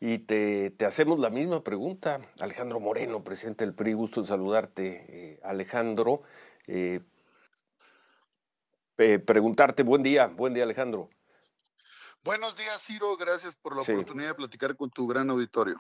Y te hacemos la misma pregunta. Alejandro Moreno, presidente del PRI, gusto en saludarte. Alejandro, preguntarte, buen día Alejandro. Buenos días, Ciro, gracias por la Sí. oportunidad de platicar con tu gran auditorio.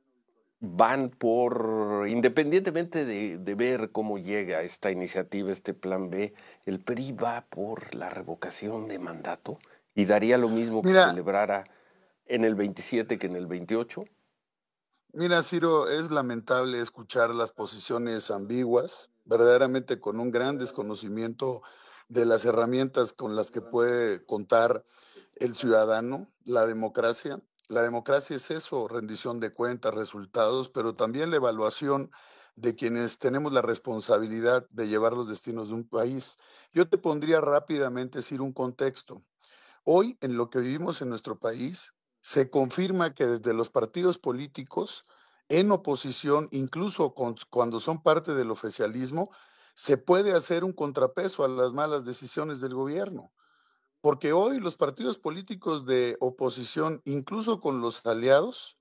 Van independientemente de ver cómo llega esta iniciativa, este plan B, el PRI va por la revocación de mandato y daría lo mismo que se Mira, celebrara en el 27 que en el 28. mira, Ciro, es lamentable escuchar las posiciones ambiguas, verdaderamente con un gran desconocimiento de las herramientas con las que puede contar el ciudadano, la democracia. La democracia es eso, rendición de cuentas, resultados, pero también la evaluación de quienes tenemos la responsabilidad de llevar los destinos de un país. Yo te pondría rápidamente, Ciro, un contexto. Hoy, en lo que vivimos en nuestro país, se confirma que desde los partidos políticos, en oposición, incluso cuando son parte del oficialismo, se puede hacer un contrapeso a las malas decisiones del gobierno. Porque hoy los partidos políticos de oposición, incluso con los aliados,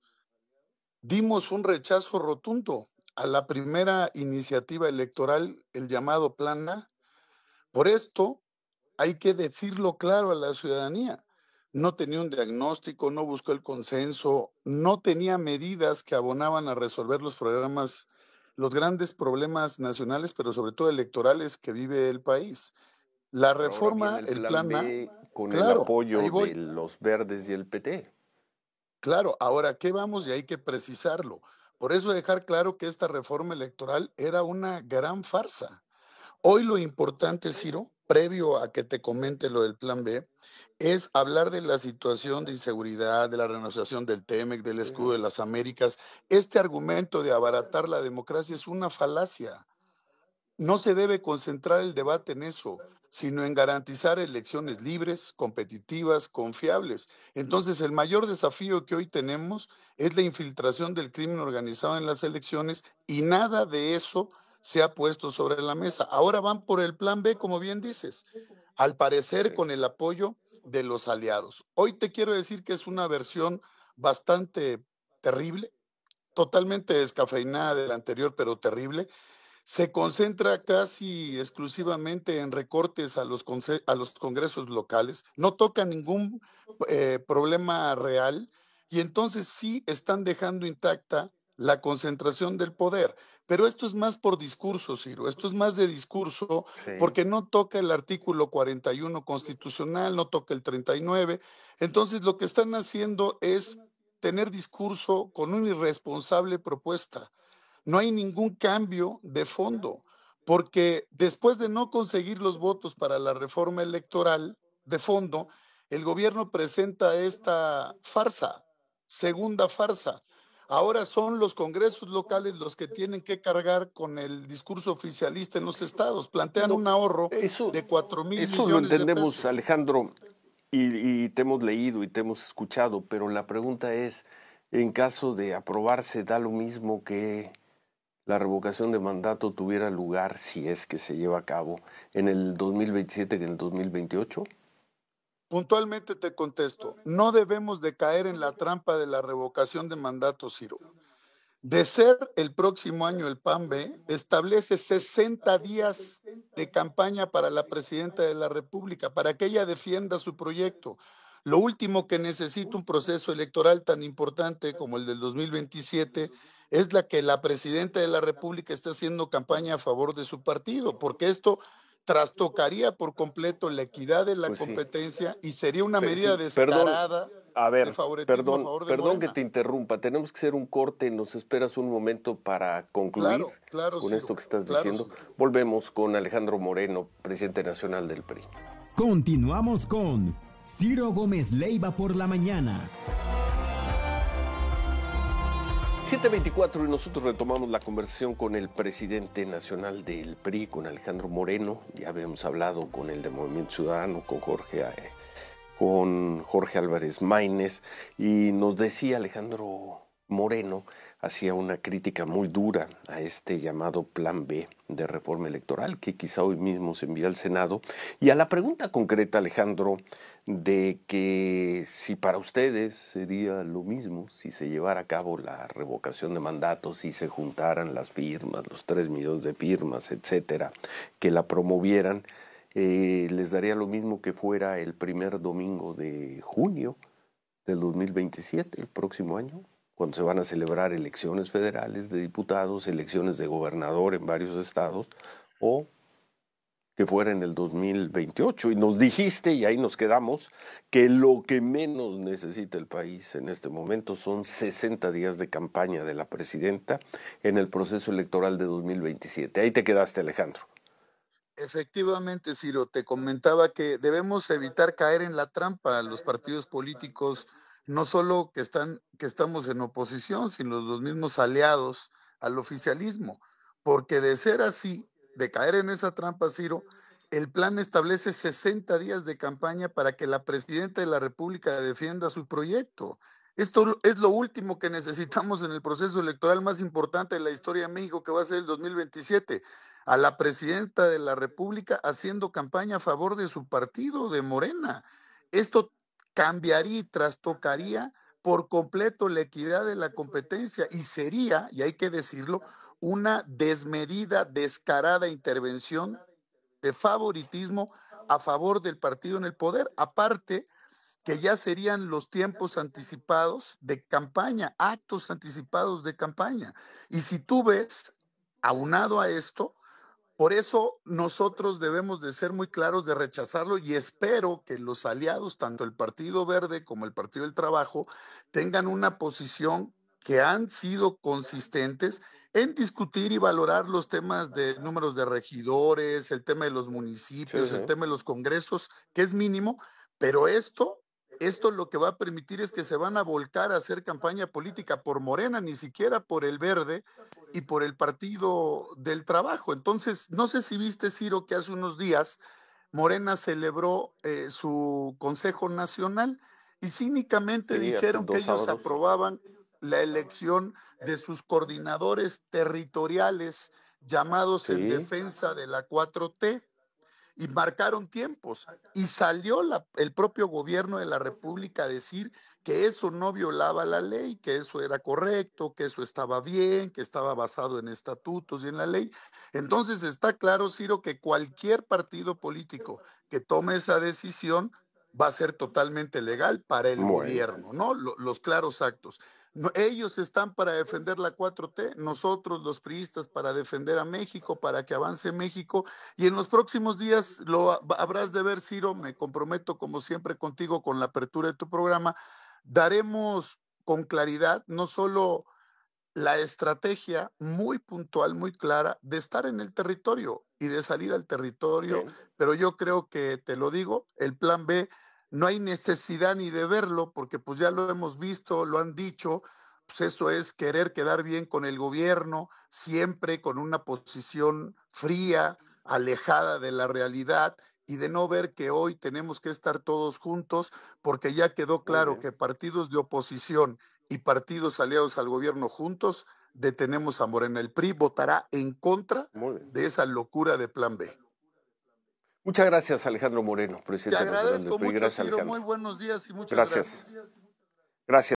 dimos un rechazo rotundo a la primera iniciativa electoral, el llamado Plan A. Por esto, hay que decirlo claro a la ciudadanía. No tenía un diagnóstico, no buscó el consenso, no tenía medidas que abonaban a resolver los grandes problemas nacionales, pero sobre todo electorales que vive el país. La Pero ahora viene reforma, el el plan plan A, B con el claro, ahí apoyo de voy. los verdes y el PT. Claro, ahora, ¿qué vamos? Y hay que precisarlo. Por eso dejar claro que esta reforma electoral era una gran farsa. Hoy lo importante, Ciro, previo a que te comente lo del plan B, es hablar de la situación de inseguridad, de la renegociación del TEMEC, del escudo de las Américas. Este argumento de abaratar la democracia es una falacia. No se debe concentrar el debate en eso, sino en garantizar elecciones libres, competitivas, confiables. Entonces, el mayor desafío que hoy tenemos es la infiltración del crimen organizado en las elecciones y nada de eso se ha puesto sobre la mesa. Ahora van por el plan B, como bien dices, al parecer Sí. con el apoyo de los aliados. Hoy te quiero decir que es una versión bastante terrible, totalmente descafeinada de la anterior, pero terrible. Se concentra casi exclusivamente en recortes a los congresos locales, no toca ningún problema real y entonces sí están dejando intacta la concentración del poder. Pero esto es más por discurso, Ciro, esto es más de discurso Sí. porque no toca el artículo 41 constitucional, no toca el 39. Entonces lo que están haciendo es tener discurso con una irresponsable propuesta. No hay ningún cambio de fondo, porque después de no conseguir los votos para la reforma electoral de fondo, el gobierno presenta esta farsa, segunda farsa. Ahora son los congresos locales los que tienen que cargar con el discurso oficialista en los estados. Plantean No, un ahorro eso, de 4,000 eso lo millones de entendemos, pesos. Alejandro, y te hemos leído y te hemos escuchado, pero la pregunta es, en caso de aprobarse, ¿da lo mismo que la revocación de mandato tuviera lugar, si es que se lleva a cabo, en el 2027 que en el 2028? Puntualmente te contesto, no debemos de caer en la trampa de la revocación de mandato, Ciro. De ser el próximo año el PAN B, establece 60 días de campaña para la presidenta de la República, para que ella defienda su proyecto. Lo último que necesita un proceso electoral tan importante como el del 2027 es la que la presidenta de la República esté haciendo campaña a favor de su partido, porque esto trastocaría por completo la equidad de la Pues sí. competencia y sería una medida Sí, perdón, descarada a de ver, favoritismo a favor de perdón que Morena. te interrumpa, tenemos que hacer un corte, nos esperas un momento para concluir Claro, claro, con esto Ciro, que estás claro, diciendo. Ciro. Volvemos con Alejandro Moreno, presidente nacional del PRI. Continuamos con Ciro Gómez Leiva por la mañana. 7:24 y nosotros retomamos la conversación con el presidente nacional del PRI, con Alejandro Moreno. Ya habíamos hablado con el de Movimiento Ciudadano, con Jorge Álvarez Maínez, y nos decía Alejandro Moreno, hacía una crítica muy dura a este llamado Plan B de reforma electoral, que quizá hoy mismo se envía al Senado. Y a la pregunta concreta, Alejandro, de que si para ustedes sería lo mismo si se llevara a cabo la revocación de mandato, si se juntaran las firmas, los 3 millones de firmas, etcétera, que la promovieran, les daría lo mismo que fuera el primer domingo de junio del 2027, el próximo año, cuando se van a celebrar elecciones federales de diputados, elecciones de gobernador en varios estados, o que fuera en el 2028. Y nos dijiste, y ahí nos quedamos, que lo que menos necesita el país en este momento son 60 días de campaña de la presidenta en el proceso electoral de 2027. Ahí te quedaste, Alejandro. Efectivamente, Ciro, te comentaba que debemos evitar caer en la trampa. Los partidos políticos, no solo que estamos en oposición, sino los mismos aliados al oficialismo, porque de ser así, de caer en esa trampa, Ciro, el plan establece 60 días de campaña para que la presidenta de la República defienda su proyecto. Esto es lo último que necesitamos en el proceso electoral más importante de la historia de México, que va a ser el 2027, a la presidenta de la República haciendo campaña a favor de su partido, de Morena. Esto cambiaría y trastocaría por completo la equidad de la competencia y sería, y hay que decirlo, una desmedida, descarada intervención de favoritismo a favor del partido en el poder. Aparte, que ya serían los tiempos anticipados de campaña, actos anticipados de campaña. Y si tú ves, aunado a esto, por eso nosotros debemos de ser muy claros de rechazarlo y espero que los aliados, tanto el Partido Verde como el Partido del Trabajo, tengan una posición que han sido consistentes en discutir y valorar los temas de números de regidores, el tema de los municipios, el tema de los congresos, que es mínimo, pero esto lo que va a permitir es que se van a volcar a hacer campaña política por Morena, ni siquiera por el Verde y por el Partido del Trabajo. Entonces, no sé si viste, Ciro, que hace unos días Morena celebró su Consejo Nacional y cínicamente Sí, hace dijeron que 2 ellos sábados. aprobaban la elección de sus coordinadores territoriales llamados en Sí, defensa de la 4T y marcaron tiempos. Y salió el propio gobierno de la República a decir que eso no violaba la ley, que eso era correcto, que eso estaba bien, que estaba basado en estatutos y en la ley. Entonces está claro, Ciro, que cualquier partido político que tome esa decisión va a ser totalmente legal para el bueno. gobierno, ¿no? Los claros actos. No, ellos están para defender la 4T, nosotros los priistas para defender a México, para que avance México, y en los próximos días lo habrás de ver, Ciro, me comprometo como siempre contigo con la apertura de tu programa, daremos con claridad no solo la estrategia muy puntual, muy clara de estar en el territorio y de salir al territorio, Bien. pero yo creo que, te lo digo, el plan B no hay necesidad ni de verlo, porque pues ya lo hemos visto, lo han dicho, pues eso es querer quedar bien con el gobierno, siempre con una posición fría, alejada de la realidad y de no ver que hoy tenemos que estar todos juntos, porque ya quedó Muy claro bien. que partidos de oposición y partidos aliados al gobierno juntos, detenemos a Morena. El PRI votará en contra Muy bien. de esa locura de plan B. Muchas gracias, Alejandro Moreno, Te presidente nacional del agradezco PRI. mucho, Gracias, Ciro. Muy Alejandro. buenos días y muchas Gracias. gracias. Gracias.